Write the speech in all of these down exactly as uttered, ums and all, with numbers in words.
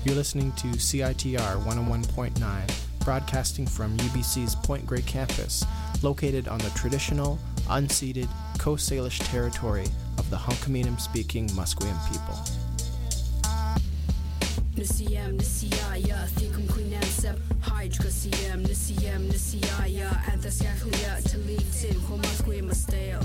You're listening to C I T R one oh one point nine, broadcasting from U B C's Point Grey campus, located on the traditional, unceded Coast Salish territory of the Hunkaminam-speaking Musqueam people. Nisiyam nisiyaya thikum queenam sep hydra siyam nisiyam nisiyaya antaskaklia talitim homasqueam masteo.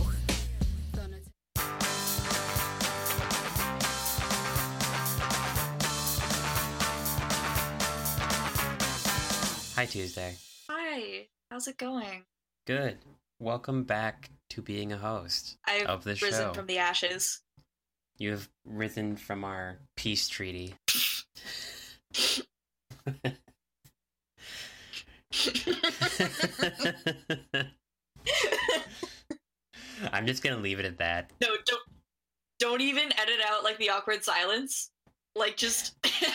Hi, Tuesday. Hi, how's it going? Good. Welcome back to being a host I've of the risen show. from the ashes. You have risen from our peace treaty. I'm just gonna leave it at that. No, don't don't even edit out like the awkward silence. Like just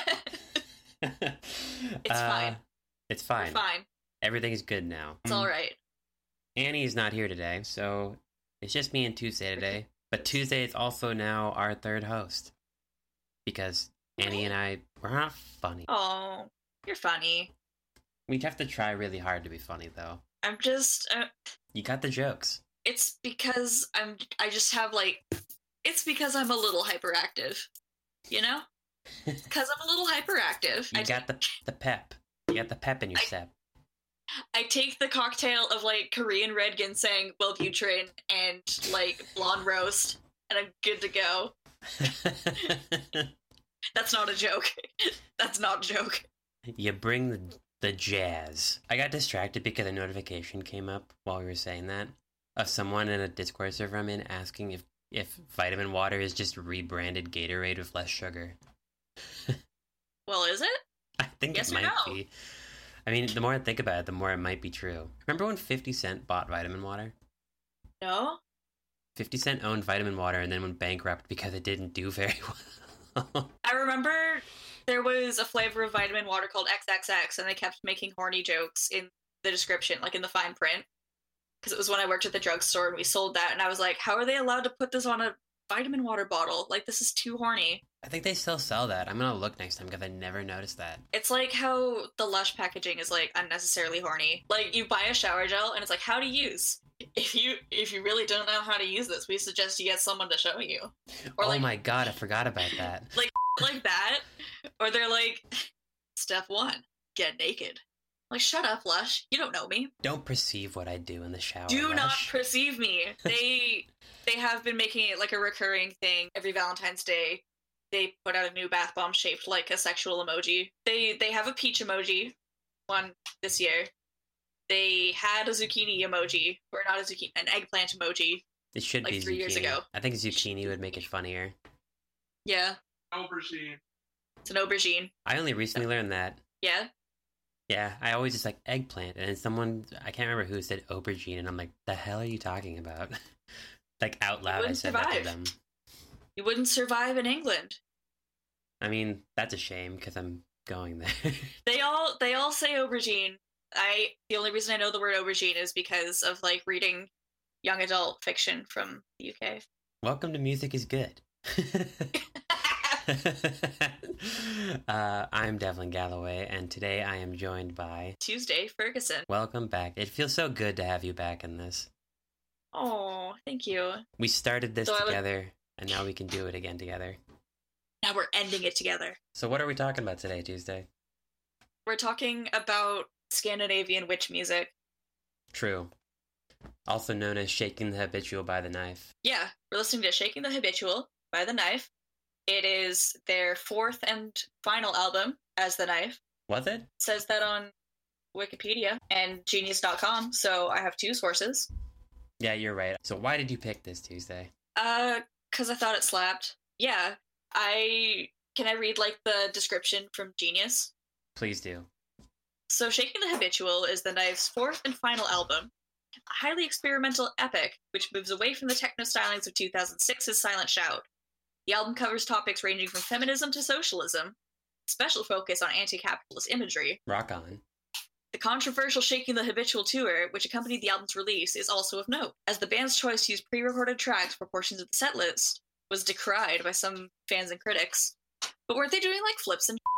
It's Uh, fine. It's fine. It's fine. Everything's good now. It's all right. Annie's not here today, so it's just me and Tuesday today. But Tuesday is also now our third host. Because Annie and I, we're not funny. Oh, you're funny. We have to try really hard to be funny, though. I'm just uh, You got the jokes. it's because I'm I just have like it's because I'm a little hyperactive. You know? Because I'm a little hyperactive. You I got the the pep. You got the pep in your I- step. I take the cocktail of like Korean red ginseng, Wellbutrin, and like blonde roast, and I'm good to go. That's not a joke. That's not a joke. You bring the, the jazz. I got distracted because a notification came up while we were saying that of someone in a Discord server I'm in asking if, if vitamin water is just rebranded Gatorade with less sugar. Well, is it? I think Yes it or might no? be. I mean, the more I think about it, the more it might be true. Remember when fifty Cent bought vitamin water? No? fifty Cent owned vitamin water and then went bankrupt because it didn't do very well. I remember there was a flavor of vitamin water called X X X, and they kept making horny jokes in the description, like in the fine print. Because it was when I worked at the drugstore and we sold that, and I was like, how are they allowed to put this on a vitamin water bottle? Like, this is too horny. I think they still sell that. I'm gonna look next time because I never noticed that. It's like how the Lush packaging is like unnecessarily horny. Like you buy a shower gel and it's like how to use. If you if you really don't know how to use this, we suggest you get someone to show you. Or oh like my god, I forgot about that. like like that. Or they're like, step one, get naked. Like shut up, Lush. You don't know me. Don't perceive what I do in the shower. Do not Lush. perceive me. They they have been making it like a recurring thing every Valentine's Day. They put out a new bath bomb shaped like a sexual emoji. They they have a peach emoji, one this year. They had a zucchini emoji, or not a zucchini, an eggplant emoji. It should like be three zucchini. years ago. I think zucchini would make it funnier. Yeah, Aubergine. it's an aubergine. I only recently learned that. Yeah, Yeah, I always just like eggplant, and then someone, I can't remember who, said aubergine, and I'm like, the hell are you talking about? Like out loud, I wouldn't said that to survive. them. you wouldn't survive in England. I mean, that's a shame because I'm going there. They all they all say aubergine. I the only reason I know the word aubergine is because of like reading young adult fiction from the U K. Welcome to Music is Good. uh, I'm Devlin Galloway, and today I am joined by... Tuesday, Ferguson. Welcome back. It feels so good to have you back in this. Oh, thank you. We started this So I would- together, and now we can do it again together. Now we're ending it together. So what are we talking about today, Tuesday? We're talking about Scandinavian witch music. True. Also known as Shaking the Habitual by the Knife. Yeah, we're listening to Shaking the Habitual by The Knife. It is their fourth and final album as The Knife. Was it? It says that on Wikipedia and Genius dot com, so I have two sources. Yeah, you're right. So why did you pick this, Tuesday? Uh, because I thought it slapped. Yeah, I... Can I read, like, the description from Genius? Please do. So Shaking the Habitual is The Knife's fourth and final album, a highly experimental epic which moves away from the techno stylings of two thousand six's Silent Shout. The album covers topics ranging from feminism to socialism, special focus on anti-capitalist imagery. Rock on. The controversial Shaking the Habitual tour, which accompanied the album's release, is also of note, as the band's choice to use pre-recorded tracks for portions of the setlist was decried by some fans and critics. But weren't they doing, like, flips and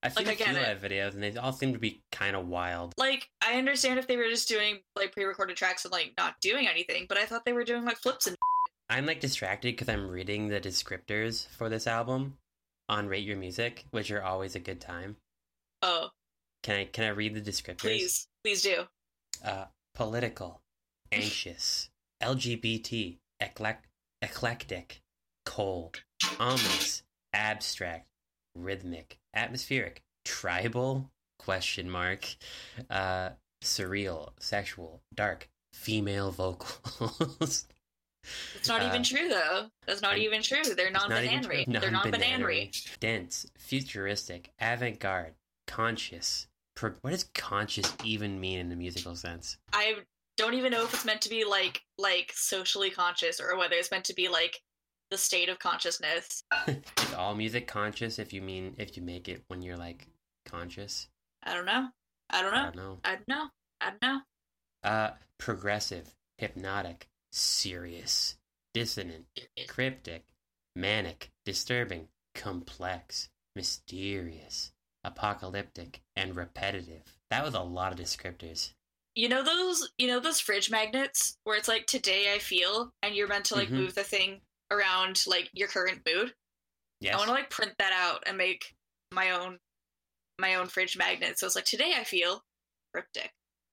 I've seen Like, a I few get live videos, and they all seem to be kind of wild. Like, I understand if they were just doing, like, pre-recorded tracks and, like, not doing anything, but I thought they were doing, like, flips and I'm, like, distracted because I'm reading the descriptors for this album on Rate Your Music, which are always a good time. Oh. Can I, can I read the descriptors? Please. Please do. Uh, political, anxious, L G B T, eclec- eclectic, cold, ominous, abstract, rhythmic, atmospheric, tribal, question mark, uh, surreal, sexual, dark, female vocals. It's not Uh, even true, though. That's not I- even true. They're It's not even non-bananery. true. They're non-bananery. Dense, futuristic, avant-garde, conscious. Pro- what does conscious even mean in a musical sense? I don't even know if it's meant to be, like, like socially conscious or whether it's meant to be, like, the state of consciousness. Is all music conscious if you mean if you make it when you're like conscious? I don't know. I don't I know. don't know. I don't know. I don't know. Uh, progressive, hypnotic, serious, dissonant, cryptic, manic, disturbing, complex, mysterious, apocalyptic, and repetitive. That was a lot of descriptors. You know those you know those fridge magnets where it's like today I feel and you're meant to like Mhm. move the thing around like your current mood? Yes. I want to like print that out and make my own my own fridge magnet. So it's like today I feel cryptic.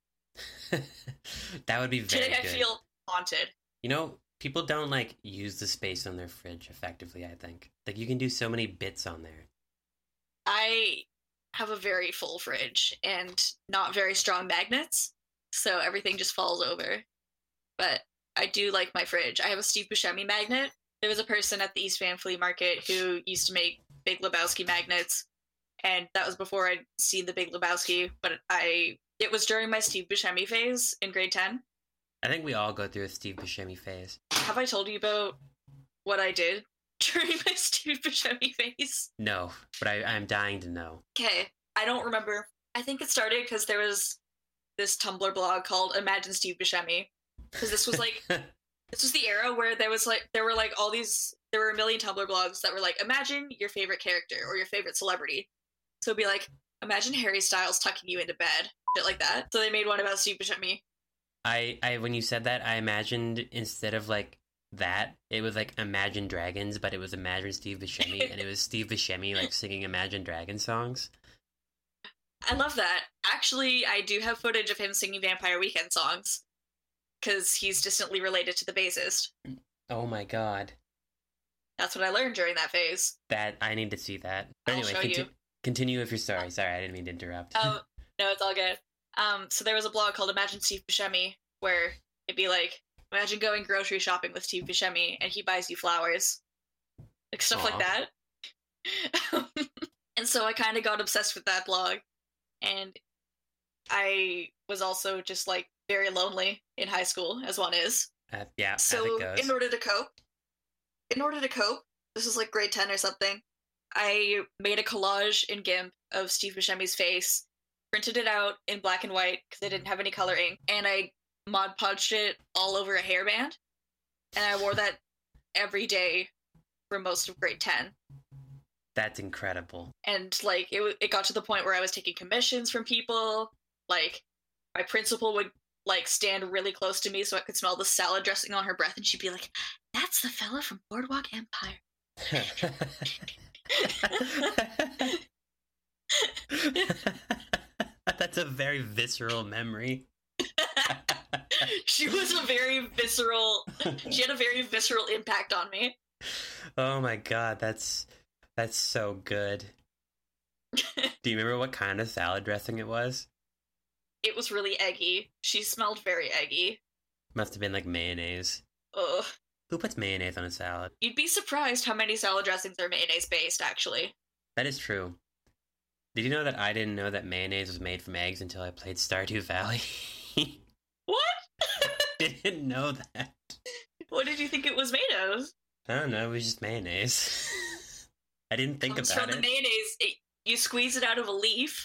That would be very Today I good. feel haunted. You know, people don't like use the space on their fridge effectively, I think. Like you can do so many bits on there. I have a very full fridge and not very strong magnets, so everything just falls over. But I do like my fridge. I have a Steve Buscemi magnet. There was a person at the East Van Flea Market who used to make Big Lebowski magnets, and that was before I'd seen the Big Lebowski, but I it was during my Steve Buscemi phase in grade ten. I think we all go through a Steve Buscemi phase. Have I told you about what I did during my Steve Buscemi phase? No, but I, I'm dying to know. Okay, I don't remember. I think it started because there was this Tumblr blog called Imagine Steve Buscemi. Because this was like, this was the era where there was like, there were like all these, there were a million Tumblr blogs that were like, imagine your favorite character or your favorite celebrity. So it'd be like, imagine Harry Styles tucking you into bed, shit like that. So they made one about Steve Buscemi. I, I when you said that, I imagined instead of like that, it was like Imagine Dragons, but it was Imagine Steve Buscemi, and it was Steve Buscemi like singing Imagine Dragons songs. I love that. Actually, I do have footage of him singing Vampire Weekend songs. Because he's distantly related to the bassist. Oh my god. That's what I learned during that phase. That, I need to see that. But I'll anyway, show conti- you. continue if you're sorry. Sorry, I didn't mean to interrupt. Um, no, it's all good. Um, so there was a blog called Imagine Steve Buscemi where it'd be like, imagine going grocery shopping with Steve Buscemi and he buys you flowers. Like stuff Aw. like that. And so I kind of got obsessed with that blog. And I was also just like very lonely in high school, as one is. Uh, yeah, as So it goes. in order to cope, in order to cope, this was like grade ten or something, I made a collage in GIMP of Steve Buscemi's face, printed it out in black and white because I didn't have any color ink, and I Mod Podged it all over a hairband, and I wore that every day for most of grade ten. That's incredible. And like it, w- it got to the point where I was taking commissions from people. Like my principal would like stand really close to me so I could smell the salad dressing on her breath, and she'd be like, "That's the fella from Boardwalk Empire." That's a very visceral memory. She was a very visceral. She had a very visceral impact on me. Oh my god, that's that's so good. Do you remember what kind of salad dressing it was? It was really eggy. She smelled very eggy. Must have been like mayonnaise. Ugh. Who puts mayonnaise on a salad? You'd be surprised how many salad dressings are mayonnaise based, actually. That is true. Did you know that I didn't know that mayonnaise was made from eggs until I played Stardew Valley? What? Didn't know that. What did you think it was made of? I don't know, it was just mayonnaise. I didn't think Comes about from it. the mayonnaise. It, you squeeze it out of a leaf.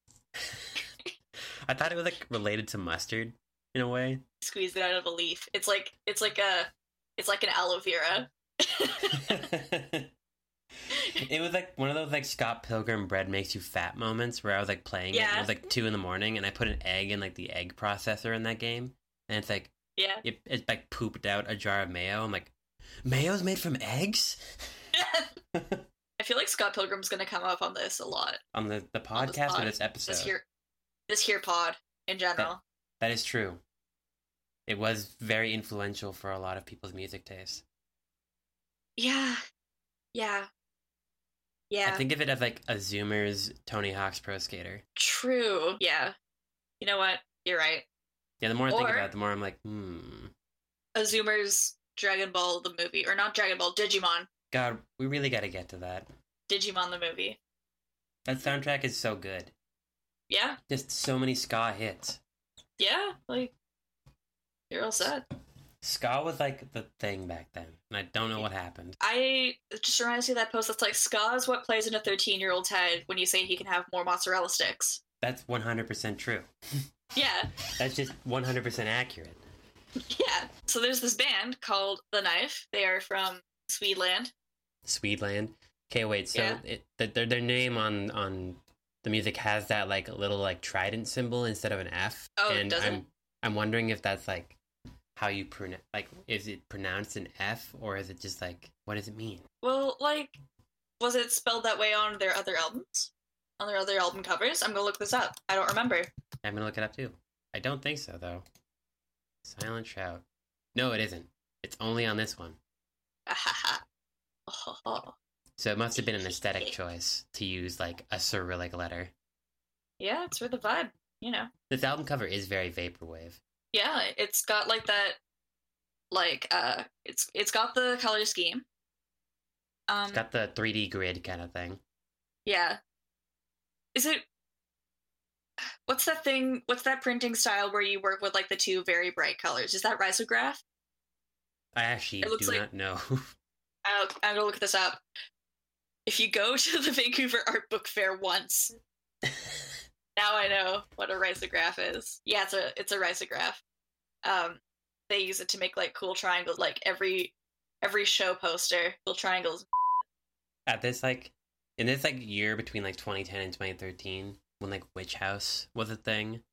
I thought it was like related to mustard in a way. Squeeze it out of a leaf. It's like it's like a it's like an aloe vera. It was like one of those like Scott Pilgrim bread makes you fat moments where I was like playing it. And Yeah. it was like two in the morning, and I put an egg in like the egg processor in that game, and it's like Yeah. it, it like pooped out a jar of mayo. I'm like, mayo's made from eggs I feel like Scott Pilgrim's gonna come up on this a lot. on the the On this podcast pod. or this episode. This here, this here pod in general. That is true. It was very influential for a lot of people's music tastes. Yeah. Yeah. Yeah. I think of it as like a Zoomer's Tony Hawk's Pro Skater. True. Yeah. You know what? You're right. Yeah, the more I think Or- about it, the more I'm like, hmm. A Zoomer's Dragon Ball the movie, or not Dragon Ball, Digimon. God, we really got to get to that. Digimon the movie. That soundtrack is so good. Yeah. Just so many ska hits. Yeah. Like, you're all set. Ska was like the thing back then, and I don't know what happened. I it just reminds me of that post that's like, ska is what plays in a thirteen-year-old's head when you say he can have more mozzarella sticks. That's one hundred percent true. Yeah. That's just one hundred percent accurate. Yeah. So there's this band called The Knife. They are from Swedeland. Swedeland. Okay, wait. So Yeah. it, the, their their name on on the music has that like little like trident symbol instead of an F. Oh, and does it? I'm I'm wondering if that's like how you pronounce. Like, is it pronounced an F or is it just like what does it mean? Well, like, was it spelled that way on their other albums? On their other album covers? I'm gonna look this up. I don't remember. I'm gonna look it up too. I don't think so though. Silent Shout. No, it isn't. It's only on this one. Ahaha. Oh, oh, oh. So it must have been an aesthetic choice to use like a Cyrillic letter. Yeah, it's for the vibe, you know. This album cover is very vaporwave. Yeah, it's got like that, like uh, it's it's got the color scheme. Um, It's got the three D grid kind of thing. yeah. Is it? What's that thing? What's that printing style where you work with like the two very bright colors? Is that risograph? I actually It looks do like- not know. I'll, I'm gonna look this up. If you go to the Vancouver Art Book Fair once, now I know what a risograph is. Yeah, it's a it's a risograph. Um, they use it to make like cool triangles. Like every every show poster, little triangles. At this like in this like year between like twenty ten and twenty thirteen, when like Witch House was a thing,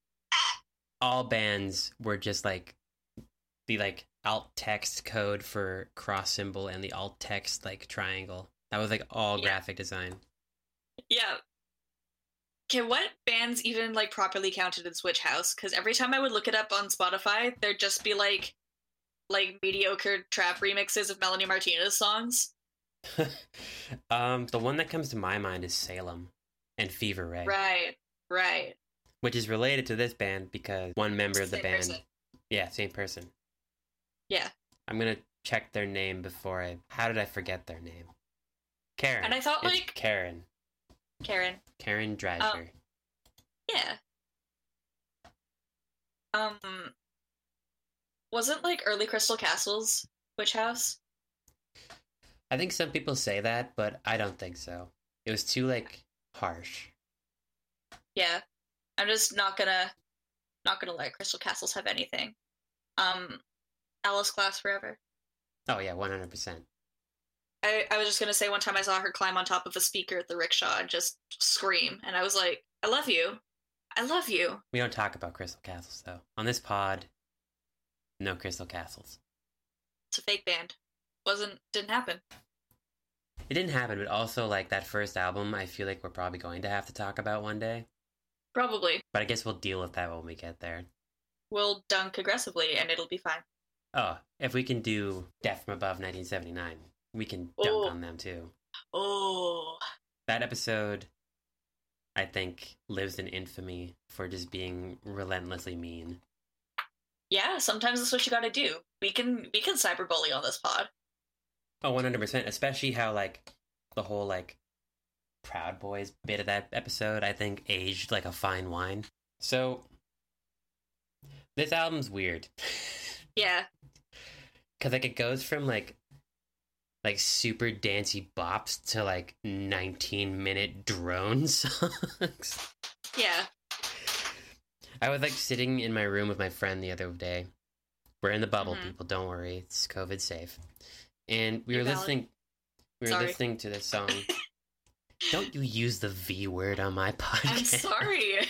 all bands were just like the like alt text code for cross symbol and the alt text like triangle. That was like all Yeah. graphic design. Yeah. Okay, what bands even like properly counted in Switch House? Because every time I would look it up on Spotify, there'd just be like like mediocre trap remixes of Melanie Martinez songs. um, the one that comes to my mind is Salem and Fever Ray, Right, right. which is related to this band because one member of the Same band, person. yeah, same person. Yeah. I'm gonna check their name before I. How did I forget their name? Karen. And I thought, It's like- Karen. Karen. Karen Dreischer. Yeah. Um, wasn't like early Crystal Castles Witch House? I think some people say that, but I don't think so. It was too like harsh. Yeah. I'm just not gonna not gonna let Crystal Castles have anything. Um, Alice Class Forever. Oh yeah, one hundred percent. I, I was just gonna say one time I saw her climb on top of a speaker at the rickshaw and just scream, and I was like, I love you. I love you. We don't talk about Crystal Castles though. On this pod, no Crystal Castles. It's a fake band. Wasn't didn't happen. It didn't happen, but also like that first album, I feel like we're probably going to have to talk about one day. Probably. But I guess we'll deal with that when we get there. We'll dunk aggressively and it'll be fine. Oh, if we can do Death from Above nineteen seventy-nine, we can dunk Oh. on them too. Oh. That episode, I think, lives in infamy for just being relentlessly mean. Yeah, sometimes that's what you gotta do. We can we can cyberbully on this pod. Oh, one hundred percent. Especially how, like, the whole, like, Proud Boys bit of that episode, I think, aged like a fine wine. So, this album's weird. Yeah. Because, like, it goes from, like, like, super dancey bops to, like, nineteen-minute drone songs. Yeah. I was, like, sitting in my room with my friend the other day. We're in the bubble, Mhm. people. Don't worry. It's COVID safe. And we You're were valid. listening... We were Sorry. listening to this song. Don't you use the V word on my podcast. I'm sorry.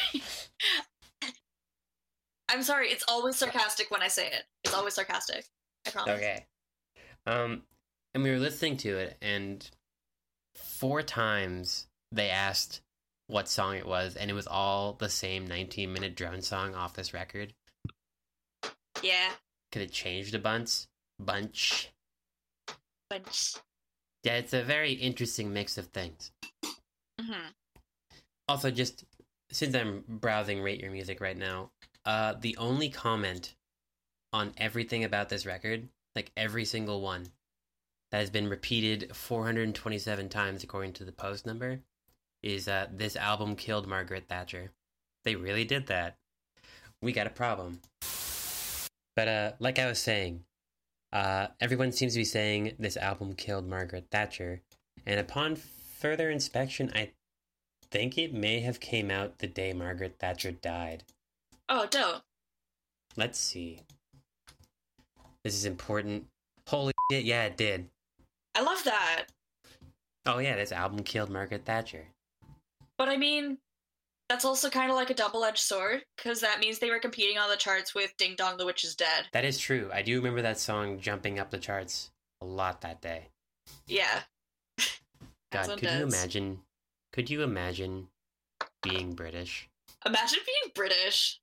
I'm sorry. It's always sarcastic when I say it. It's always sarcastic. I promise. Okay. Um, and we were listening to it, and four times they asked what song it was, and it was all the same nineteen-minute drone song off this record. Yeah. Could it changed a bunch? Bunch. Bunch. Yeah, it's a very interesting mix of things. Mm-hmm. Also, just since I'm browsing Rate Your Music right now, uh, the only comment on everything about this record, like every single one, that has been repeated four hundred twenty-seven times according to the post number, is uh, this album killed Margaret Thatcher. They really did that. We got a problem. But uh, like I was saying, uh, everyone seems to be saying this album killed Margaret Thatcher, and upon further inspection, I think it may have came out the day Margaret Thatcher died. Oh, dope. Let's see. This is important. Holy shit, yeah, it did. I love that. Oh yeah, this album killed Margaret Thatcher. But I mean, that's also kind of like a double-edged sword, because that means they were competing on the charts with Ding Dong the Witch is Dead. That is true. I do remember that song jumping up the charts a lot that day. Yeah. God, As one could you does. imagine? Could you imagine being British? Imagine being British.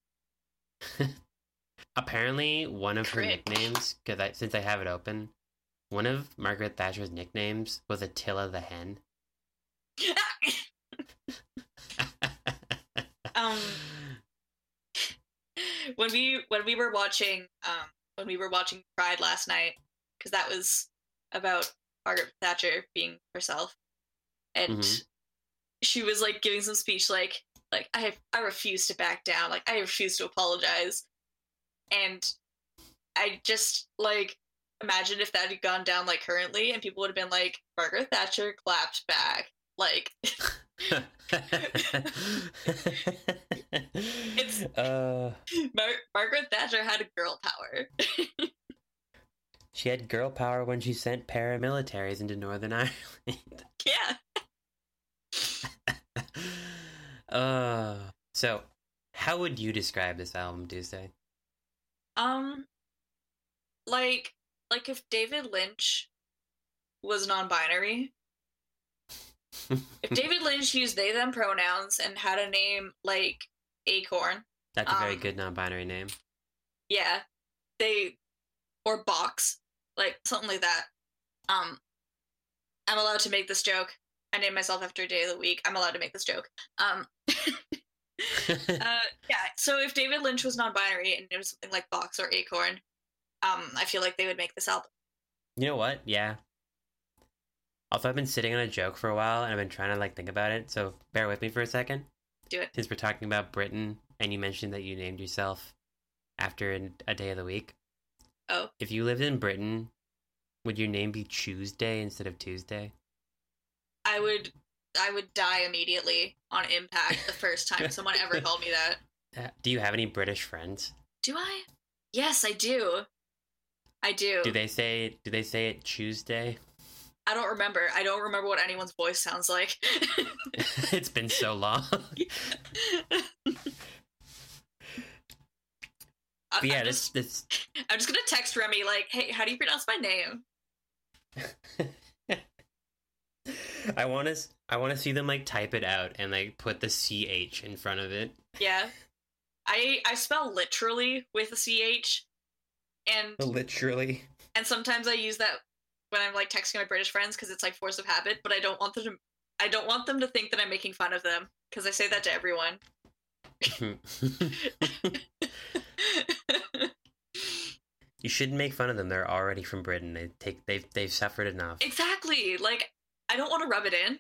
Apparently, one of her Cringe. nicknames, because I, since I have it open, one of Margaret Thatcher's nicknames was Attila the Hen. um, when we when we were watching um when we were watching Pride last night, because that was about Margaret Thatcher being herself, and Mhm. she was like giving some speech like like I I refuse to back down, like I refuse to apologize, and I just like imagine if that had gone down like currently, and people would have been like, Margaret Thatcher clapped back, like. It's- uh, Mar- Margaret Thatcher had a girl power. she had girl power when she sent paramilitaries into Northern Ireland. Yeah. uh, so, how would you describe this album, Tuesday? Um, like, like if David Lynch was non-binary, if David Lynch used they them pronouns and had a name like Acorn, That's a very um, good non-binary name. yeah, they or Box, like something like that. Um, I'm allowed to make this joke. I named myself after a day of the week. I'm allowed to make this joke. Um, uh, yeah. So if David Lynch was non-binary and it was something like Box or Acorn, um, I feel like they would make this album. You know what? Yeah. Also, I've been sitting on a joke for a while, and I've been trying to like think about it. So bear with me for a second. Do it. Since we're talking about Britain, and you mentioned that you named yourself after an, a day of the week. Oh. If you lived in Britain, would your name be Tuesday instead of Tuesday? I would I would die immediately on impact the first time someone ever called me that. Uh, do you have any British friends? Do I? Yes, I do. I do. Do they say do they say it Tuesday? I don't remember. I don't remember what anyone's voice sounds like. It's been so long. I- But yeah, I'm, this just, this I'm just gonna text Remy like, hey, how do you pronounce my name? I want to I want to see them like type it out and like put the C H in front of it. Yeah. I I spell literally with a C H, and Literally. and sometimes I use that when I'm like texting my British friends because it's like force of habit, but I don't want them to I don't want them to think that I'm making fun of them because I say that to everyone. You shouldn't make fun of them. They're already from Britain. They take they've they've suffered enough. Exactly. Like I don't want to rub it in.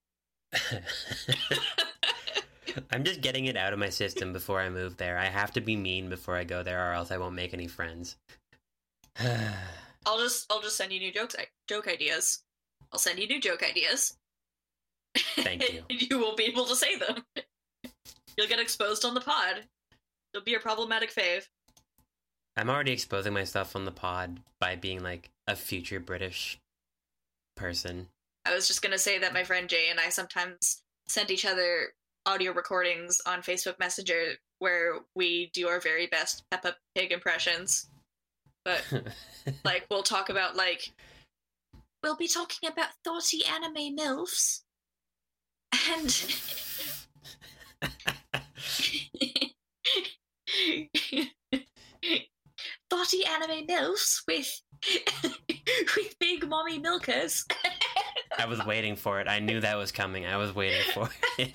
I'm just getting it out of my system before I move there. I have to be mean before I go there, or else I won't make any friends. I'll just I'll just send you new jokes joke ideas. I'll send you new joke ideas. Thank you. And you won't be able to say them. You'll get exposed on the pod. You'll be a problematic fave. I'm already exposing myself on the pod by being like a future British person. I was just gonna say that my friend Jay and I sometimes send each other audio recordings on Facebook Messenger where we do our very best Peppa Pig impressions. But like we'll talk about like we'll be talking about thoughty anime MILFs. And thoughty anime MILFs with with big mommy milkers. I was waiting for it. I knew that was coming. I was waiting for it.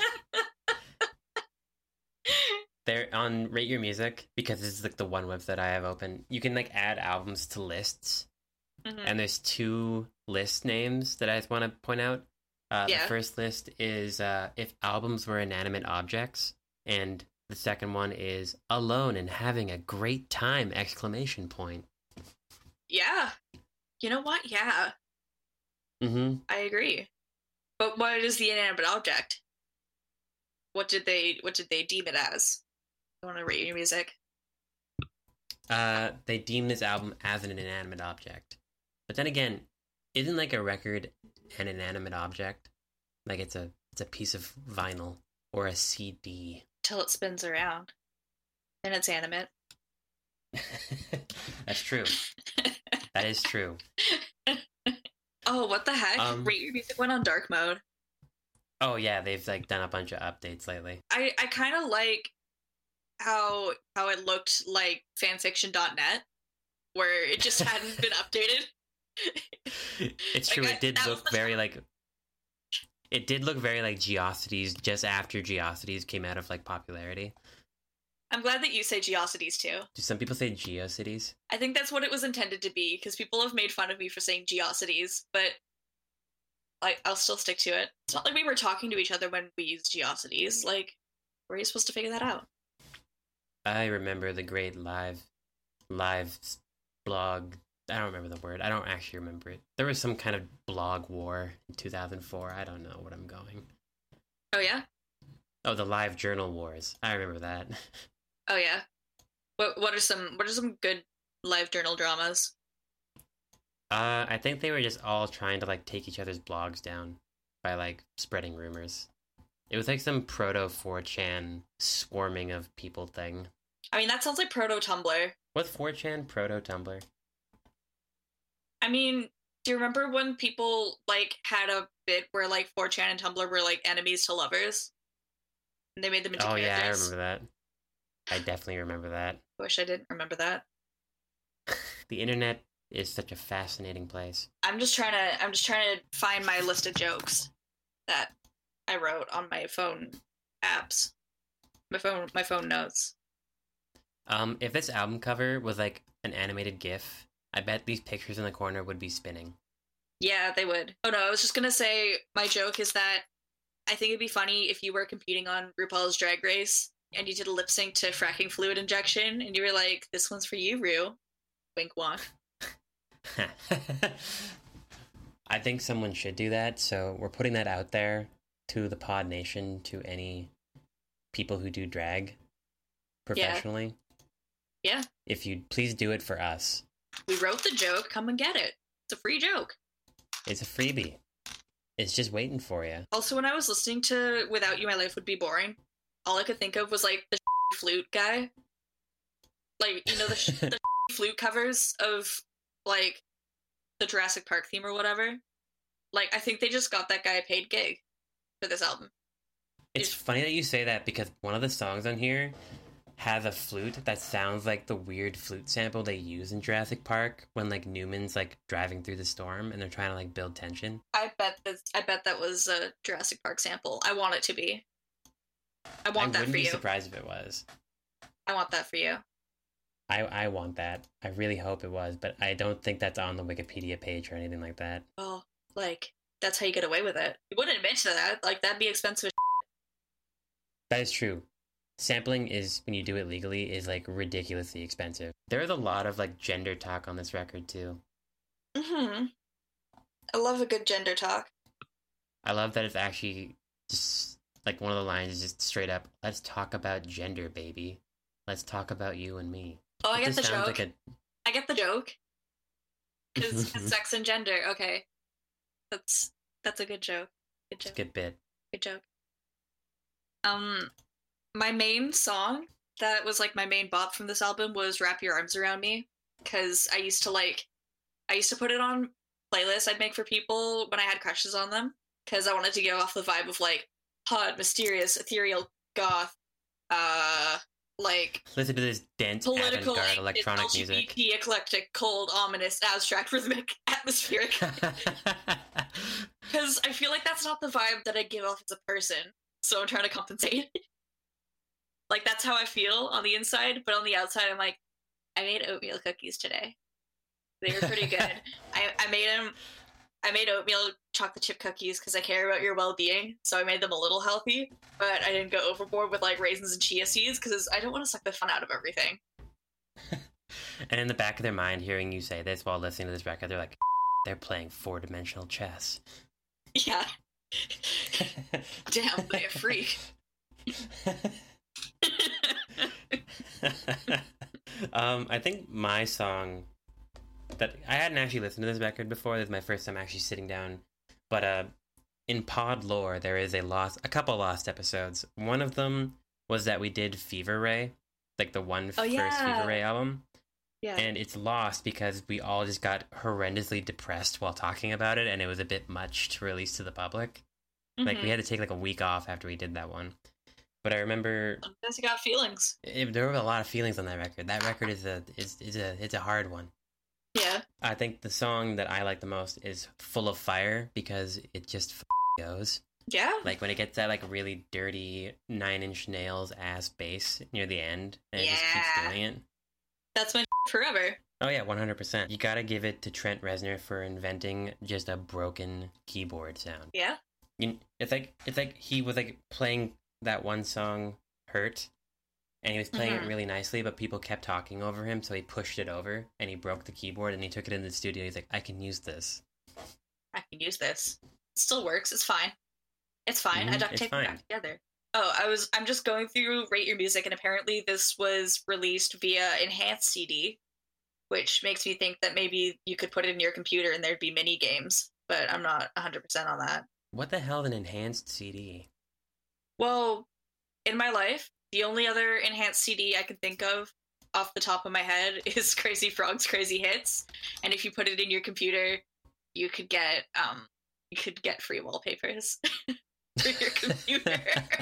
They're on Rate Your Music, because this is like the one website I have open. You can like add albums to lists. Mm-hmm. And there's two list names that I just want to point out. Uh, yeah. The first list is uh, if albums were inanimate objects, and the second one is alone and having a great time! Exclamation point. Yeah. You know what? Yeah. Mm-hmm. I agree. But what is the inanimate object? What did they What did they deem it as? I want to rate your music. Uh, they deem this album as an inanimate object, but then again, isn't like a record an inanimate object? Like it's a it's a piece of vinyl or a C D. Till it spins around, then it's animate. That's true. That is true. Oh, what the heck? Um, Rate Your Music went on dark mode. Oh yeah, they've like done a bunch of updates lately. I, I kind of like how how it looked like fanfiction dot net, where it just hadn't been updated. It's true. Like, it did look very time. like it did look very like Geocities just after Geocities came out of like popularity. I'm glad that you say Geocities too. Do some people say Geocities? I think that's what it was intended to be, because people have made fun of me for saying Geocities, but like I'll still stick to it. It's not like we were talking to each other when we used Geocities. Like, where are you supposed to figure that out? I remember the great live live blog. I don't remember the word. I don't actually remember it. There was some kind of blog war in two thousand four. I don't know what I'm going. Oh, yeah? Oh, the live journal wars. I remember that. Oh, yeah? What What are some What are some good live journal dramas? Uh, I think they were just all trying to, like, take each other's blogs down by, like, spreading rumors. It was like some proto four chan swarming of people thing. I mean, that sounds like proto Tumblr. What's four chan? Proto Tumblr? I mean, do you remember when people, like, had a bit where, like, four chan and Tumblr were, like, enemies to lovers? And they made them into oh, characters? Oh, yeah, I remember that. I definitely remember that. I wish I didn't remember that. The internet is such a fascinating place. I'm just trying to, I'm just trying to find my list of jokes that I wrote on my phone apps. My phone, my phone notes. Um, if this album cover was, like, an animated GIF, I bet these pictures in the corner would be spinning. Yeah, they would. Oh no, I was just gonna say, my joke is that I think it'd be funny if you were competing on RuPaul's Drag Race and you did a lip sync to fracking fluid injection and you were like, this one's for you, Ru. Wink wonk. I think someone should do that, so we're putting that out there to the Pod Nation, to any people who do drag professionally. Yeah. yeah. If you'd please do it for us. We wrote the joke, come and get it. It's a free joke. It's a freebie. It's just waiting for you. Also, when I was listening to Without You, My Life Would Be Boring, all I could think of was, like, the flute guy. Like, you know, the, the flute covers of, like, the Jurassic Park theme or whatever. Like, I think they just got that guy a paid gig for this album. It's funny that you say that, because one of the songs on here has a flute that sounds like the weird flute sample they use in Jurassic Park when, like, Newman's, like, driving through the storm and they're trying to, like, build tension. I bet that I bet that was a Jurassic Park sample. I want it to be. I want that for you. I wouldn't be surprised if it was. I want that for you. I I want that. I really hope it was, but I don't think that's on the Wikipedia page or anything like that. Well, like, that's how you get away with it. You wouldn't admit to that. Like, that'd be expensive as That is true. Sampling is, when you do it legally, is, like, ridiculously expensive. There is a lot of, like, gender talk on this record, too. Mm-hmm. I love a good gender talk. I love that it's actually just, like, one of the lines is just straight up, let's talk about gender, baby. Let's talk about you and me. Oh, I get the joke. Like a... I get the joke. Because sex and gender, okay. That's that's a good joke. Good It's a joke. good bit. Good joke. Um, my main song that was like my main bop from this album was "Wrap Your Arms Around Me," because I used to like, I used to put it on playlists I'd make for people when I had crushes on them, because I wanted to go off the vibe of like hot, mysterious, ethereal, goth, uh, like Listen to this dense political, avant-garde electronic L G B music. T, eclectic, cold, ominous, abstract, rhythmic, atmospheric. Because I feel like that's not the vibe that I give off as a person, so I'm trying to compensate. Like, that's how I feel on the inside, but on the outside, I'm like, I made oatmeal cookies today. They were pretty good. I, I made them. I made oatmeal chocolate chip cookies because I care about your well-being, so I made them a little healthy, but I didn't go overboard with like raisins and chia seeds because I don't want to suck the fun out of everything. And in the back of their mind, hearing you say this while listening to this record, they're like, they're playing four-dimensional chess. Yeah. Damn, they a freak. um, I think my song that I hadn't actually listened to this record before. This is my first time actually sitting down. But uh, in pod lore, there is a lost, a couple lost episodes. One of them was that we did Fever Ray, like the one Oh, first yeah. Fever Ray album. Yeah. And it's lost because we all just got horrendously depressed while talking about it, and it was a bit much to release to the public. Like, we had to take like a week off after we did that one. But I remember Sometimes you got feelings. it, there were a lot of feelings on that record. That record is a is is a it's a hard one. Yeah. I think the song that I like the most is "Full of Fire" because it just f- goes. Yeah. Like when it gets that like really dirty Nine Inch Nails ass bass near the end, and it just keeps Yeah. doing it. That's my forever. Oh yeah, one hundred percent. You gotta give it to Trent Reznor for inventing just a broken keyboard sound. Yeah. You, it's like it's like he was like playing that one song "Hurt," and he was playing Mhm. it really nicely, but people kept talking over him, so he pushed it over and he broke the keyboard and he took it into the studio. He's like, "I can use this." I can use this. It still works. It's fine. It's fine. I Mhm, duct it's tape them fine. back together. Oh, I was. I'm just going through Rate Your Music, and apparently this was released via enhanced C D, which makes me think that maybe you could put it in your computer and there'd be mini games. But I'm not one hundred percent on that. What the hell is an enhanced C D? Well, in my life, the only other enhanced C D I can think of off the top of my head is Crazy Frog's Crazy Hits, and if you put it in your computer, you could get um you could get free wallpapers for your computer.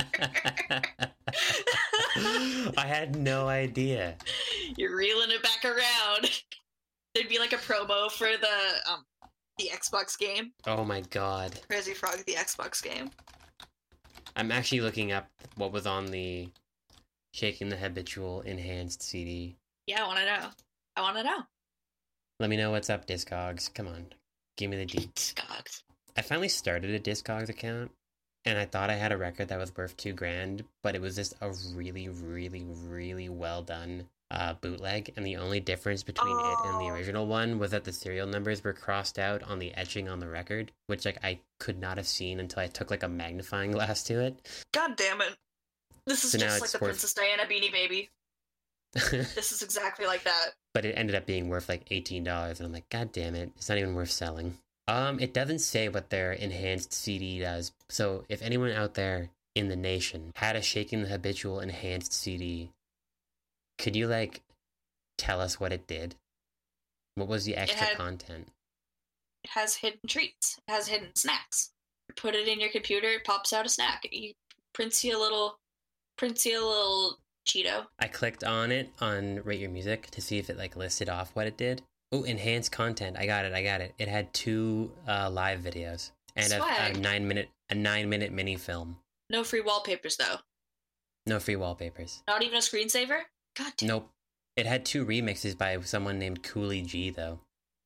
I had no idea. You're reeling it back around. There'd be like a promo for the um the Xbox game, Oh my god. Crazy Frog, the Xbox game. I'm actually looking up what was on the Shaking the Habitual enhanced C D. Yeah, I want to know. I want to know. Let me know what's up, Discogs. Come on. Give me the deets. Discogs. I finally started a Discogs account, and I thought I had a record that was worth two grand, but it was just a really, really, really well done uh, bootleg, and the only difference between it and the Oh. original one was that the serial numbers were crossed out on the etching on the record, which like I could not have seen until I took like a magnifying glass to it. God damn it. This is So now just like it's the worth- Princess Diana Beanie Baby. This is exactly like that. But it ended up being worth like eighteen dollars, and I'm like, God damn it, it's not even worth selling. Um, it doesn't say what their enhanced C D does, so if anyone out there in the nation had a Shaking the Habitual enhanced C D, could you like tell us what it did? What was the extra had- content? It has hidden treats. It has hidden snacks. You put it in your computer, it pops out a snack. You prints you a little prints you a little Cheeto. I clicked on it on Rate Your Music to see if it like listed off what it did. Oh, enhanced content. I got it. I got it. It had two uh, live videos and a, a Swag. nine minute a nine minute mini film. No free wallpapers though. No free wallpapers. Not even a screensaver? God damn. Nope. It had two remixes by someone named Cooley G though,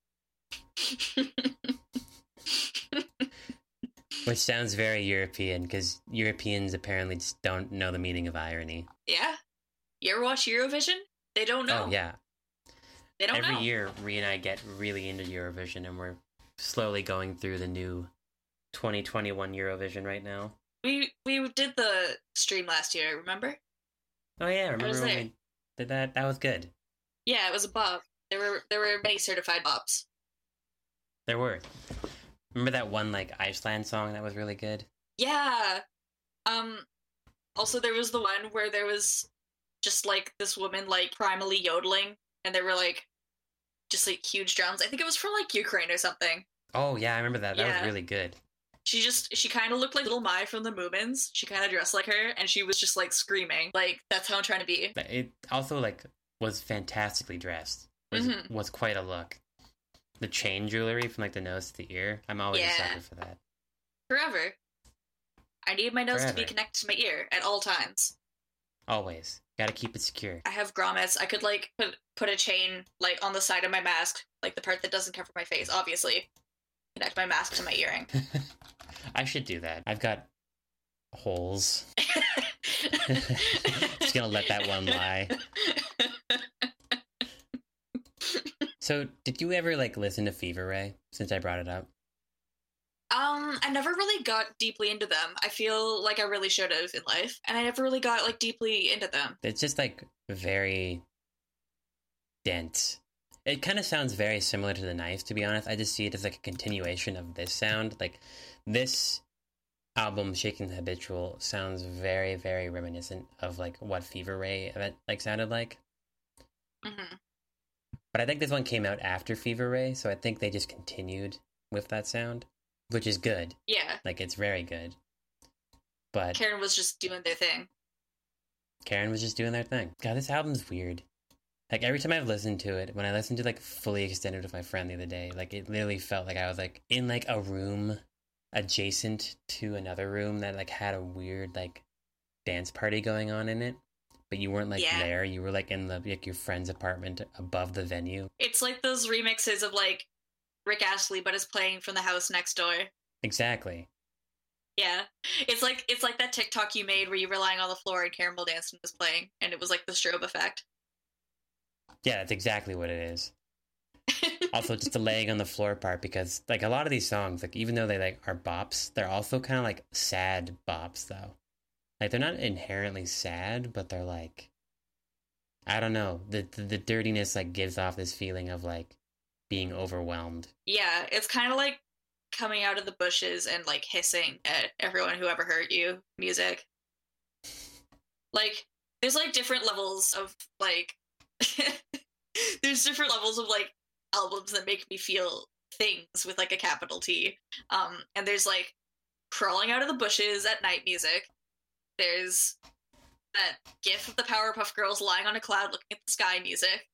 which sounds very European because Europeans apparently just don't know the meaning of irony. Yeah. You ever watch Eurovision? They don't know. Oh yeah. They don't Every know. year, Ree and I get really into Eurovision, and we're slowly going through the new twenty twenty-one Eurovision right now. We we did the stream last year, remember? Oh yeah, remember was when there. we did that? That was good. Yeah, it was a bop. There were there were many certified bops. There were. Remember that one like Iceland song that was really good? Yeah. Um. Also, there was the one where there was just like this woman like primally yodeling, and there were like just like huge drums. I think it was from like Ukraine or something. Oh yeah, I remember that. That Yeah. was really good. She just she kind of looked like Little Mai from the Moomins. She kind of dressed like her, and she was just like screaming. Like, that's how I'm trying to be. But it also like was fantastically dressed. Was Mhm. was quite a look. The chain jewelry from like the nose to the ear. I'm always Yeah. a sucker for that. Forever. I need my nose to be Forever. connected to my ear at all times. Always. Gotta keep it secure. I have grommets. I could like put put a chain like on the side of my mask, like the part that doesn't cover my face, obviously. Connect my mask to my earring. I should do that. I've got holes. Just gonna let that one lie. So, did you ever like listen to Fever Ray since I brought it up? Um, I never really got deeply into them. I feel like I really should have in life, and I never really got like deeply into them. It's just like very dense. It kind of sounds very similar to The Knife, to be honest. I just see it as like a continuation of this sound. Like this album, Shaking the Habitual, sounds very, very reminiscent of like what Fever Ray like sounded like. hmm But I think this one came out after Fever Ray, so I think they just continued with that sound, which is good. Yeah, Like it's very good. But Karen was just doing their thing. Karen was just doing their thing. God, this album's weird. Like every time I've listened to it, when I listened to like Fully Extended with my friend the other day, like it literally felt like I was like in like a room adjacent to another room that like had a weird like dance party going on in it. But you weren't like Yeah. there. You were like in the like your friend's apartment above the venue. It's like those remixes of like Rick Astley, but is playing from the house next door. Exactly. Yeah, it's like it's like that TikTok you made where you were lying on the floor and Caramel Dancing was playing, and it was like the strobe effect. Yeah, that's exactly what it is. Also, just the laying on the floor part, because like a lot of these songs, like even though they like are bops, they're also kind of like sad bops though. Like they're not inherently sad, but they're like, I don't know, the the, the dirtiness like gives off this feeling of like being overwhelmed. Yeah, it's kind of like coming out of the bushes and like hissing at everyone who ever hurt you music. Like, there's like different levels of like, there's different levels of like albums that make me feel things with like a capital T. Um, and there's like crawling out of the bushes at night music. There's that gif of the Powerpuff Girls lying on a cloud looking at the sky music.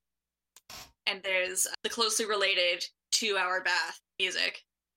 And there's the closely related two hour bath music.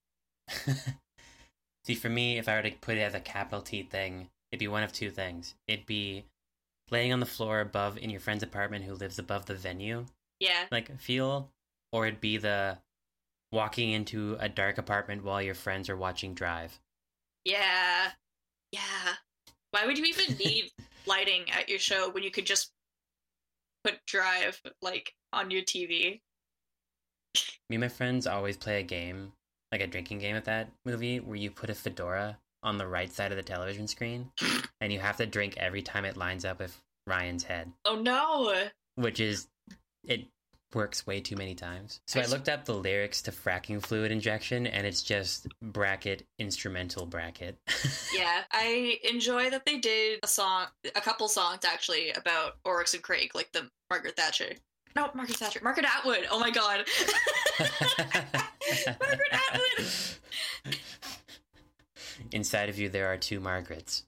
See, for me, if I were to put it as a capital T thing, it'd be one of two things. It'd be laying on the floor above in your friend's apartment who lives above the venue, Yeah. like feel, or it'd be the walking into a dark apartment while your friends are watching Drive. Yeah. Yeah. Why would you even need lighting at your show when you could just put Drive, like, on your T V? Me and my friends always play a game, like a drinking game at that movie, where you put a fedora on the right side of the television screen, and you have to drink every time it lines up with Ryan's head, Oh no! which is, it works way too many times. So I I s- looked up the lyrics to Fracking Fluid Injection, and it's just bracket, instrumental bracket. Yeah, I enjoy that they did a song, a couple songs actually, about Oryx and Craig, like the Margaret Thatcher. No, Margaret Thatcher. Margaret Atwood! Oh my god! Margaret Atwood! Inside of you, there are two Margarets.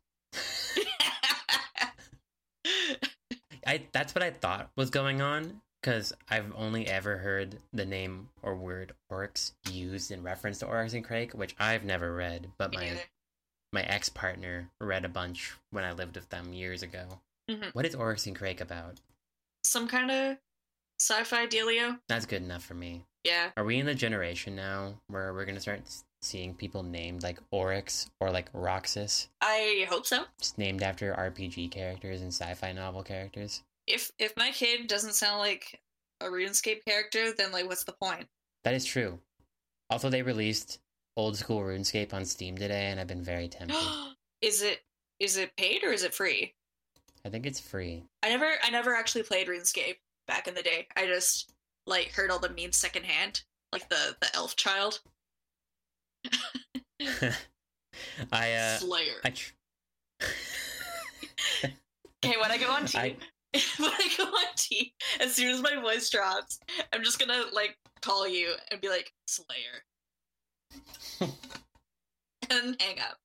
I that's what I thought was going on, because I've only ever heard the name or word Oryx used in reference to Oryx and Crake, which I've never read, but Me my neither. my ex partner read a bunch when I lived with them years ago. Mhm. What is Oryx and Crake about? Some kind of sci-fi dealio. That's good enough for me. Yeah. Are we in the generation now where we're gonna start s- seeing people named like Oryx or like Roxas, I hope so. just named after R P G characters and sci-fi novel characters? If if my kid doesn't sound like a RuneScape character, then like what's the point? That is true. Also, they released old school RuneScape on Steam today, and I've been very tempted. is it is it paid or is it free? I think it's free. I never I never actually played RuneScape back in the day. I just like heard all the memes secondhand, like the the elf child. I uh Slayer. I tr- Okay, when I go on T, I- when I go on T, as soon as my voice drops, I'm just gonna like call you and be like Slayer, and hang up.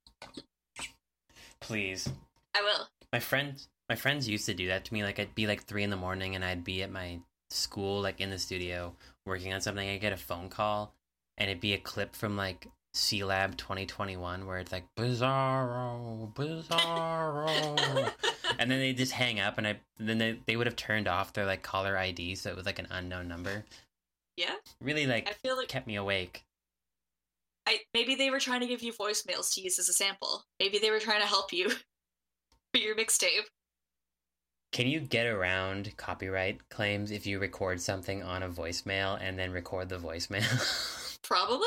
Please. I will. My friends my friends used to do that to me. Like I'd be like three in the morning and I'd be at my school, like in the studio, working on something. I'd get a phone call and it'd be a clip from like C Lab twenty twenty-one where it's like Bizarro, Bizarro. And then they just hang up and I then they, they would have turned off their like caller I D, so it was like an unknown number. Yeah. Really like I feel like kept me awake. I maybe they were trying to give you voicemails to use as a sample. Maybe they were trying to help you for your mixtape. Can you get around copyright claims if you record something on a voicemail and then record the voicemail? Probably.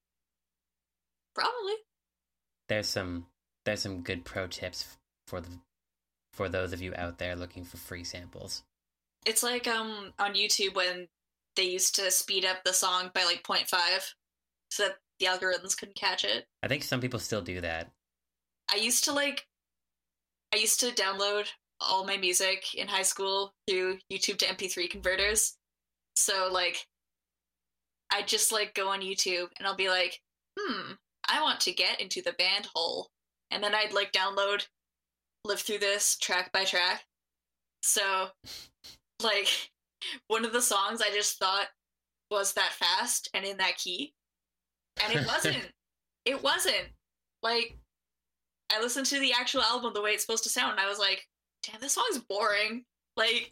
Probably. There's some there's some good pro tips for the for those of you out there looking for free samples. It's like um on YouTube when they used to speed up the song by like zero point five so that the algorithms couldn't catch it. I think some people still do that. I used to like I used to download all my music in high school through YouTube to M P three converters. So like I just like go on YouTube and I'll be like, hmm, I want to get into the band hole. And then I'd like download Live Through This track by track. So like one of the songs I just thought was that fast and in that key. And it wasn't. It wasn't. Like I listened to the actual album the way it's supposed to sound and I was like, damn, this song's boring. Like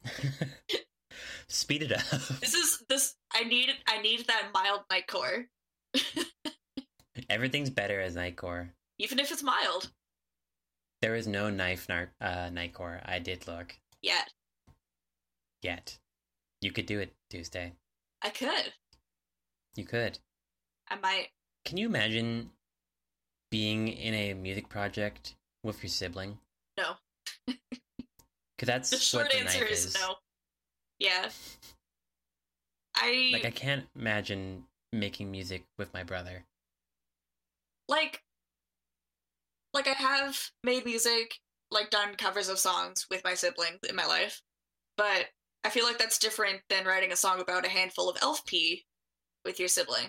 Speed it up. this is this I need I need that mild nightcore. Everything's better as nightcore. Even if it's mild. There is no knife nar- uh, nightcore. I did look. Yet. Yet. You could do it, Tuesday. I could. You could. I might. Can you imagine being in a music project with your sibling? No. Because that's The short what the answer knife is, is. no. Yeah. I Like, I can't imagine making music with my brother. like like I have made music, like done covers of songs with my siblings in my life, but I feel like that's different than writing a song about a handful of elf pee with your sibling.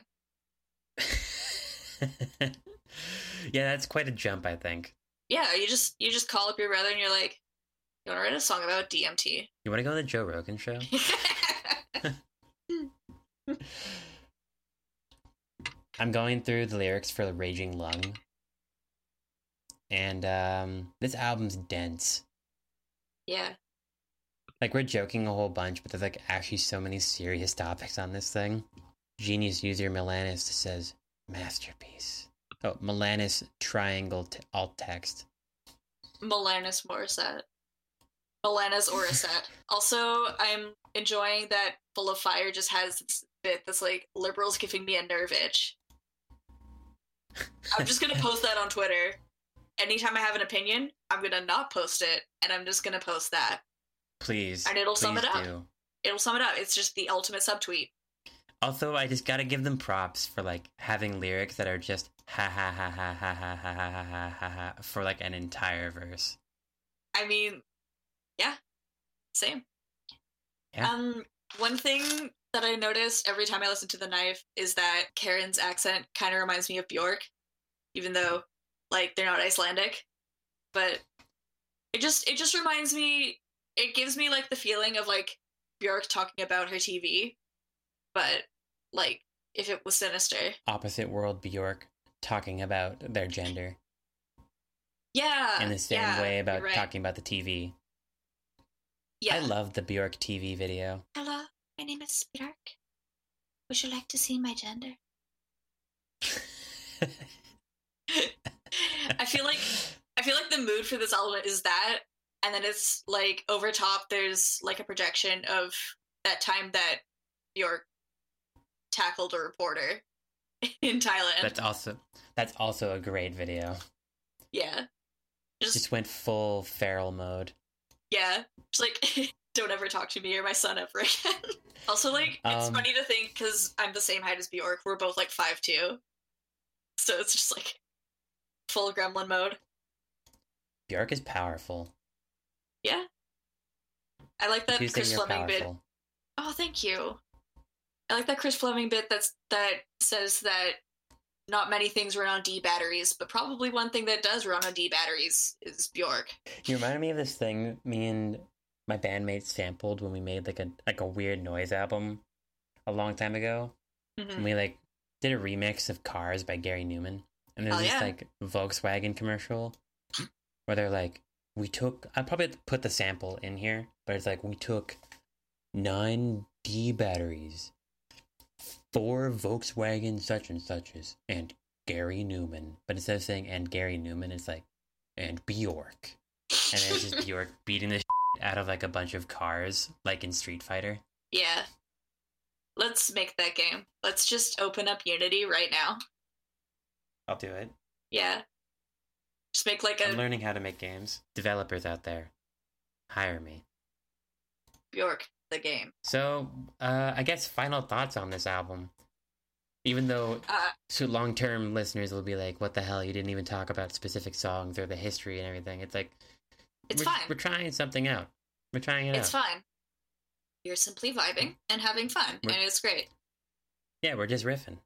Yeah, that's quite a jump, I think. Yeah, you just you just call up your brother and you're like, you want to write a song about D M T? You want to go on the Joe Rogan show? I'm going through the lyrics for Raging Lung. And um, this album's dense. Yeah. Like, we're joking a whole bunch, but there's like actually so many serious topics on this thing. Genius user Milanis says, masterpiece. Oh, Milanis triangle t- alt text. Milanis Morissette. Milanis Orissette. Also, I'm enjoying that Full of Fire just has this bit that's like, liberals giving me a nerve itch. I'm just gonna post that on Twitter. Anytime I have an opinion, I'm gonna not post it, and I'm just gonna post that. Please. And it'll sum please it up. do. It'll sum it up. It's just the ultimate subtweet. Also, I just gotta give them props for like having lyrics that are just ha ha ha ha ha ha ha ha ha ha ha ha for like an entire verse. I mean, yeah, same. Yeah. Um, one thing that I noticed every time I listen to The Knife is that Karen's accent kind of reminds me of Bjork, even though, like, they're not Icelandic. But it just it just reminds me. It gives me like the feeling of like Bjork talking about her T V, but like if it was sinister. Opposite world Bjork talking about their gender Yeah. in the same yeah, way about you're right. talking about the T V. Yeah. I love the Bjork T V video. Hello, my name is Bjork. Would you like to see my gender? I feel like I feel like the mood for this album is that, and then it's like over top. There's like a projection of that time that Bjork tackled a reporter in Thailand. That's also that's also a great video. Yeah, just, Just went full feral mode. yeah, just like don't ever talk to me or my son ever again. Also, like it's Um, funny to think because I'm the same height as Bjork. We're both like five two. So it's just like full gremlin mode. Bjork is powerful. Yeah. I like that Tuesday, Chris you're Fleming bit. powerful. Oh, thank you. I like that Chris Fleming bit that's that says that not many things run on D batteries, but probably one thing that does run on D batteries is Bjork. You reminded me of this thing me and my bandmates sampled when we made like a like a weird noise album a long time ago. Mm-hmm. And we like did a remix of Cars by Gary Newman. And there's Oh, this yeah. like Volkswagen commercial where they're like, we took I probably put the sample in here, but it's like we took nine D batteries, four Volkswagen such and suches, and Gary Newman. But instead of saying and Gary Newman, it's like and Bjork. And then it's just Bjork beating the shit out of like a bunch of cars, like in Street Fighter. Yeah. Let's make that game. Let's just open up Unity right now. I'll do it. Yeah. Just make like a I'm learning how to make games. Developers out there, hire me. Bjork the game. So, uh, I guess final thoughts on this album. Even though Uh, so long-term listeners will be like, "What the hell? You didn't even talk about specific songs or the history and everything." It's like it's we're, fine. We're trying something out. We're trying it It's out. fine. You're simply vibing and having fun, We're- and it's great. Yeah, we're just riffing.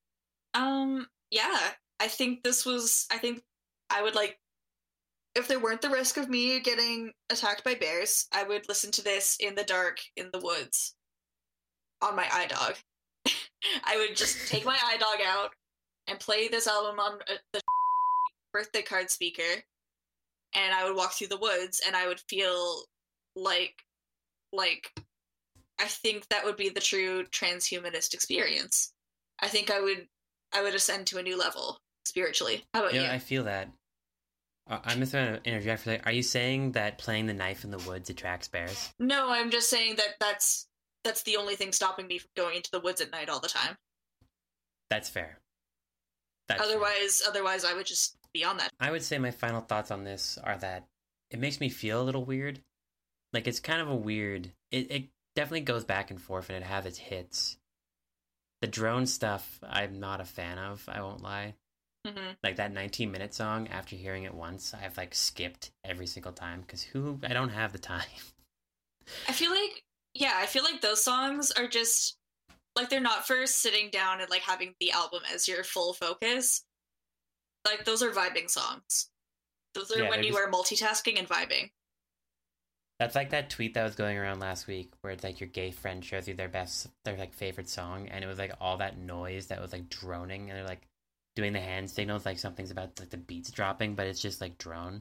Um, yeah, I think this was, I think I would like, if there weren't the risk of me getting attacked by bears, I would listen to this in the dark, in the woods, on my iDog. I would just take my iDog out and play this album on uh, the birthday card speaker, and I would walk through the woods, and I would feel like, like, I think that would be the true transhumanist experience. I think I would I would ascend to a new level spiritually. How about You you? know, I feel that. Uh, I'm just going to interject for that. Are you saying that playing the knife in the woods attracts bears? No, I'm just saying that that's that's the only thing stopping me from going into the woods at night all the time. That's fair. That's fair. otherwise, otherwise I would just be on that. I would say my final thoughts on this are that it makes me feel a little weird. Like, it's kind of a weird... It, it definitely goes back and forth, and it has its hits. The drone stuff, I'm not a fan of, I won't lie. Mm-hmm. Like, that nineteen-minute song, after hearing it once, I've, like, skipped every single time, because who... I don't have the time. I feel like, yeah, I feel like those songs are just, like, they're not for sitting down and, like, having the album as your full focus. Like, those are vibing songs. Those are Yeah, when they're you just- are multitasking and vibing. That's like that tweet that was going around last week, where it's like your gay friend shows you their best, their, like, favorite song, and it was, like, all that noise that was, like, droning, and they're, like, doing the hand signals, like something's about, like, the beats dropping, but it's just, like, drone.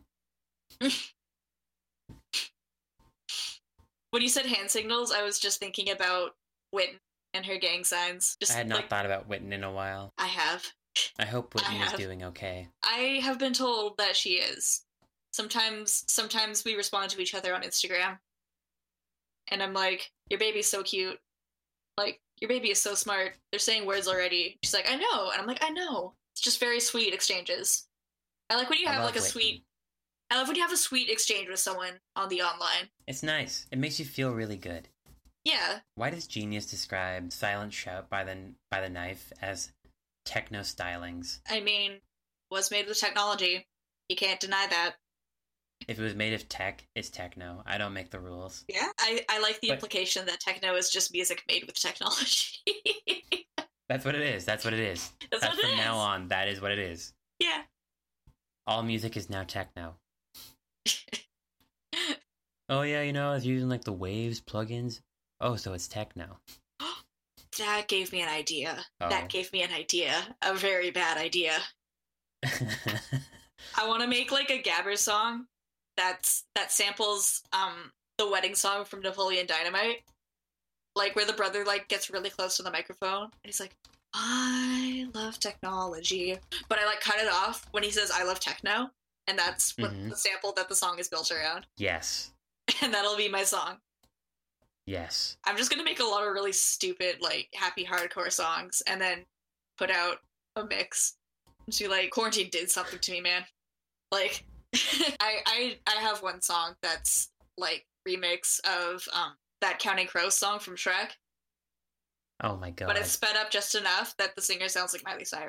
When you said hand signals, I was just thinking about Whitney and her gang signs. Just I had not like, thought about Whitney in a while. I have. I hope Whitney is have. doing okay. I have been told that she is. Sometimes sometimes we respond to each other on Instagram. And I'm like, your baby's so cute. Like, your baby is so smart. They're saying words already. She's like, I know. And I'm like, I know. It's just very sweet exchanges. I like when you I have love like a Whitney. sweet I love when you have a sweet exchange with someone on the online. It's nice. It makes you feel really good. Yeah. Why does Genius describe Silent Shout by the by the Knife as techno stylings? I mean, was made with technology. You can't deny that. If it was made of tech, it's techno. I don't make the rules. Yeah. I, I like the But- implication that techno is just music made with technology. That's what it is. That's what it is. That's That's what it from now is. on. That is what it is. Yeah. All music is now techno. Oh yeah, you know, I was using like the Waves plugins. Oh, so it's techno. That gave me an idea. Oh. That gave me an idea. A very bad idea. I want to make like a Gabber song that's that samples um the wedding song from Napoleon Dynamite. Like where the brother like gets really close to the microphone and he's like, I love technology. But I like cut it off when he says I love techno, and that's what Mhm. the sample that the song is built around. Yes. And that'll be my song. Yes. I'm just gonna make a lot of really stupid, like, happy hardcore songs and then put out a mix. Just be like, quarantine did something to me, man. Like, I, I I have one song that's, like, remix of um that Counting Crows song from Shrek, Oh my god. but it's sped up just enough that the singer sounds like Miley Cyrus.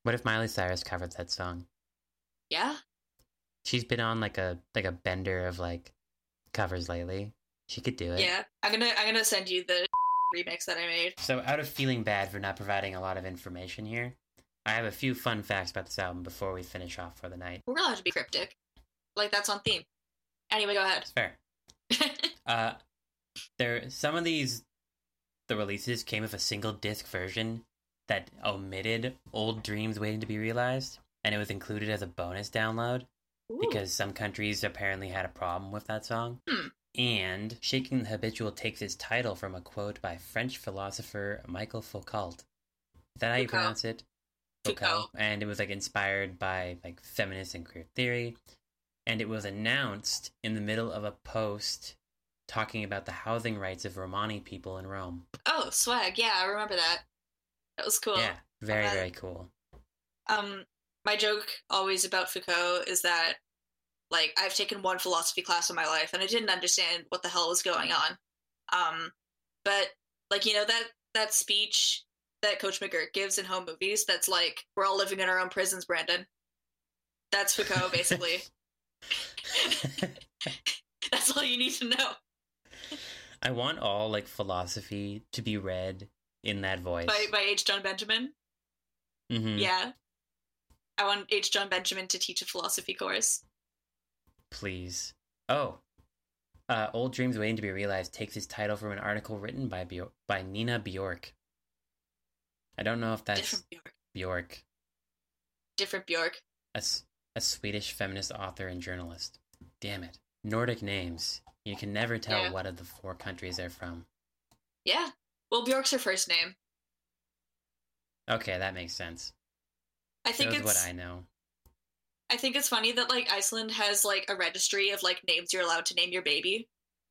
What if Miley Cyrus covered that song? Yeah. She's been on like a like a bender of like covers lately. She could do it. Yeah. I'm gonna I'm gonna send you the remix that I made. So out of feeling bad for not providing a lot of information here, I have a few fun facts about this album before we finish off for the night. We're allowed to be cryptic. Like, that's on theme. Anyway, go ahead. It's fair. uh, there, some of these, the releases came with a single disc version that omitted Old Dreams Waiting to be Realized, and it was included as a bonus download Ooh. because some countries apparently had a problem with that song. Hmm. And Shaking the Habitual takes its title from a quote by French philosopher Michael Foucault. Is that how you Foucault. pronounce it? Foucault. And it was like inspired by like feminist and queer theory. And it was announced in the middle of a post talking about the housing rights of Romani people in Rome. Oh, swag. Yeah, I remember that. That was cool. Yeah, very, Uh, very cool. Um, my joke always about Foucault is that, like, I've taken one philosophy class in my life and I didn't understand what the hell was going on. Um, but, like, you know, that, that speech that Coach McGurk gives in home movies that's like, we're all living in our own prisons, Brandon. That's Foucault, basically. That's all you need to know. I want all like philosophy to be read in that voice. By by H. John Benjamin. Mm-hmm. Yeah. I want H. John Benjamin to teach a philosophy course. Please. Oh. Uh, Old Dreams Waiting to be Realized takes its title from an article written by Bjor- by Nina Bjork. I don't know if that's Different Bjork. Bjork, Different Bjork. a, s- a Swedish feminist author and journalist. Damn it. Nordic names. You can never tell Yeah. what of the four countries they're from. Yeah. Well, Bjork's her first name. Okay, that makes sense. I think Shows it's what I know. I think it's funny that like Iceland has like a registry of like names you're allowed to name your baby.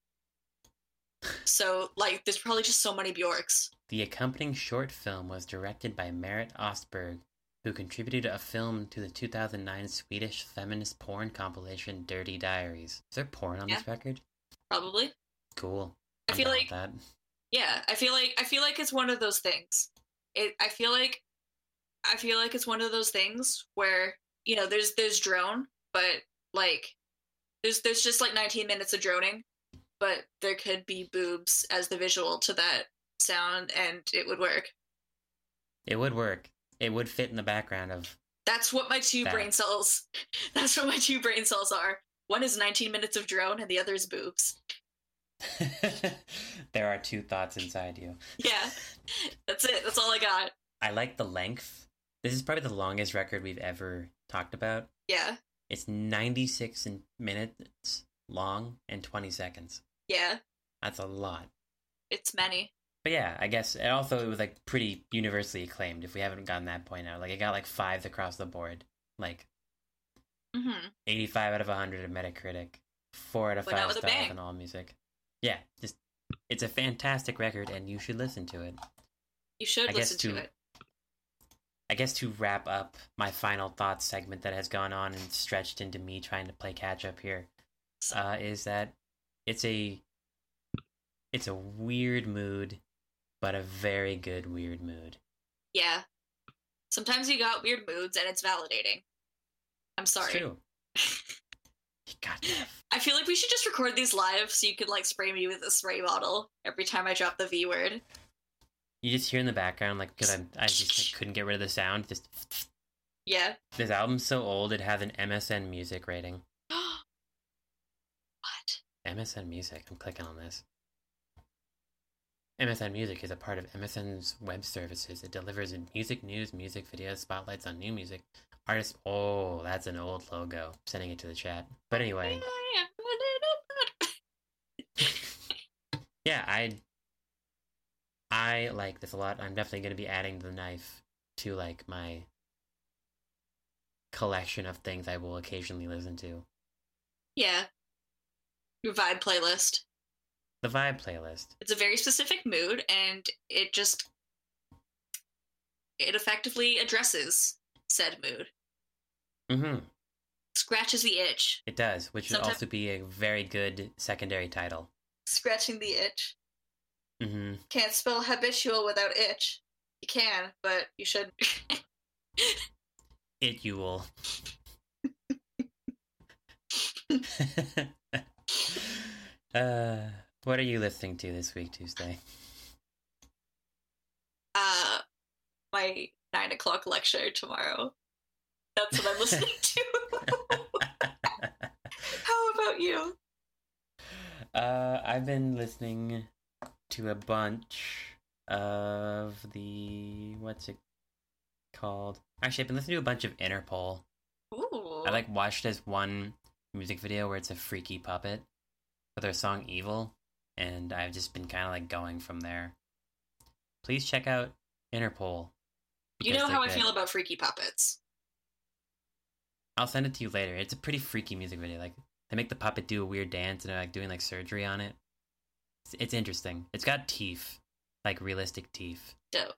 So like there's probably just so many Bjorks. The accompanying short film was directed by Marit Ostberg, who contributed a film to the two thousand nine Swedish feminist porn compilation Dirty Diaries. Is there porn on Yeah. this record? Probably. Cool. I I'm feel down like with that. yeah, I feel like I feel like it's one of those things. It I feel like I feel like it's one of those things where, you know, there's there's drone, but like there's there's just like nineteen minutes of droning, but there could be boobs as the visual to that sound and it would work. It would work. It would fit in the background of... That's what my two That. brain cells that's what my two brain cells are. One is nineteen minutes of drone and the other is boobs. There are two thoughts inside you. Yeah. That's it. That's all I got. I like the length. This is probably the longest record we've ever talked about. Yeah. It's ninety-six in- minutes long and twenty seconds. Yeah. That's a lot. It's many. But yeah, I guess it also it was like pretty universally acclaimed if we haven't gotten that point out. Like it got like fives across the board. Like Mm-hmm. eighty-five out of one hundred of Metacritic, four out of Went out five with a stars bang. on AllMusic. Yeah, just it's a fantastic record and you should listen to it. You should I guess listen to to- it. I guess to wrap up my final thoughts segment that has gone on and stretched into me trying to play catch up here, uh, is that it's a it's a weird mood, but a very good weird mood. Yeah. Sometimes you got weird moods and it's validating. I'm sorry. It's true. You got that. I feel like we should just record these live so you can like spray me with a spray bottle every time I drop the V word. You just hear in the background, like, because I I just like, couldn't get rid of the sound. Just Yeah. this album's so old, it has an M S N Music rating. What? M S N Music. I'm clicking on this. M S N Music is a part of M S N's web services. It delivers music news, music videos, spotlights on new music, artists. Oh, that's an old logo. Sending it to the chat. But anyway, yeah, I I like this a lot. I'm definitely going to be adding the knife to like my collection of things I will occasionally listen to. Yeah. Your vibe playlist. The Vibe playlist. It's a very specific mood and it just it effectively addresses said mood. Mm-hmm. Scratches the itch. It does, which would Sometime- also be a very good secondary title. Scratching the itch. Mm-hmm. Can't spell habitual without itch. You can, but you should. It you will. uh, what are you listening to this week, Tuesday? Uh, my nine o'clock lecture tomorrow. That's what I'm listening to. How about you? Uh, I've been listening to a bunch of the what's it called? Actually, I've been listening to a bunch of Interpol. Ooh. I like watched this one music video where it's a freaky puppet for their song Evil, and I've just been kind of like going from there. Please check out Interpol. You know how I feel about freaky puppets. I'll send it to you later. It's a pretty freaky music video. Like, they make the puppet do a weird dance, and they're like doing like surgery on it. It's, it's interesting. It's got teeth, like realistic teeth. Dope.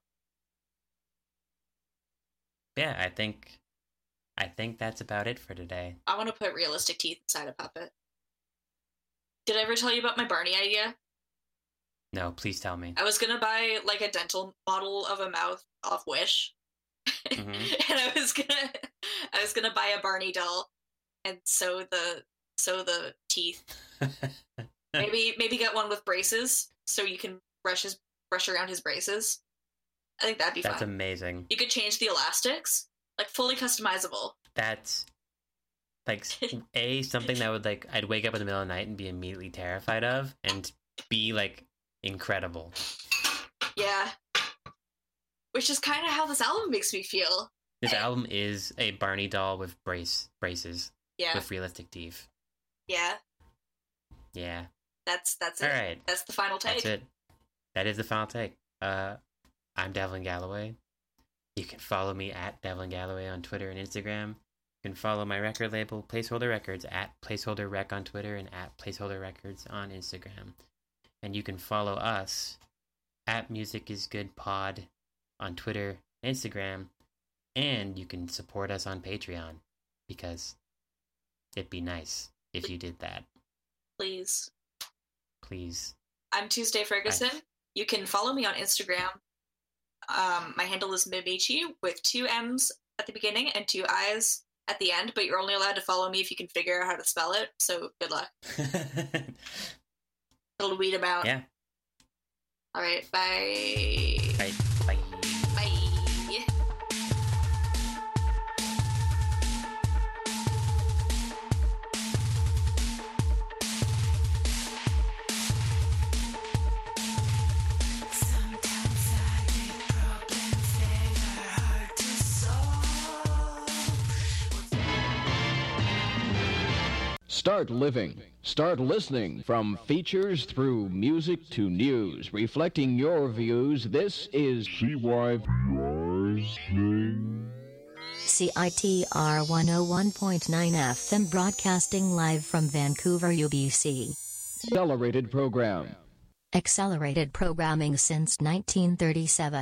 Yeah, I think, I think that's about it for today. I want to put realistic teeth inside a puppet. Did I ever tell you about my Barney idea? No, please tell me. I was gonna buy like a dental model of a mouth off Wish, Mm-hmm. and I was gonna, I was gonna buy a Barney doll, and sew the sew the teeth. maybe maybe get one with braces, so you can brush his brush around his braces. I think that'd be That's fun. amazing. You could change the elastics, like fully customizable. That's like a something that would like I'd wake up in the middle of the night and be immediately terrified of, and be like incredible. Yeah. Which is kind of how this album makes me feel. This album is a Barney doll with brace braces Yeah. with realistic teeth. Yeah. Yeah. That's that's it. All right. That's the final take. That's it. That is the final take. Uh, I'm Devlin Galloway. You can follow me at Devlin Galloway on Twitter and Instagram. You can follow my record label, Placeholder Records, at Placeholder Rec on Twitter and at Placeholder Records on Instagram. And you can follow us at Music Is Good Pod on Twitter and Instagram. And you can support us on Patreon, because it'd be nice if you did that. Please. Please. I'm Tuesday Ferguson. I... You can follow me on Instagram. Um, my handle is Mimichi with two M's at the beginning and two I's at the end, but you're only allowed to follow me if you can figure out how to spell it, so good luck. It'll weed them out. Yeah. All right, bye. Right. Bye. Bye. Start living. Start listening. From features through music to news, reflecting your views. This is C Y C I T R one oh one point nine F M, broadcasting live from Vancouver, U B C. Accelerated Program. Accelerated programming since nineteen thirty-seven.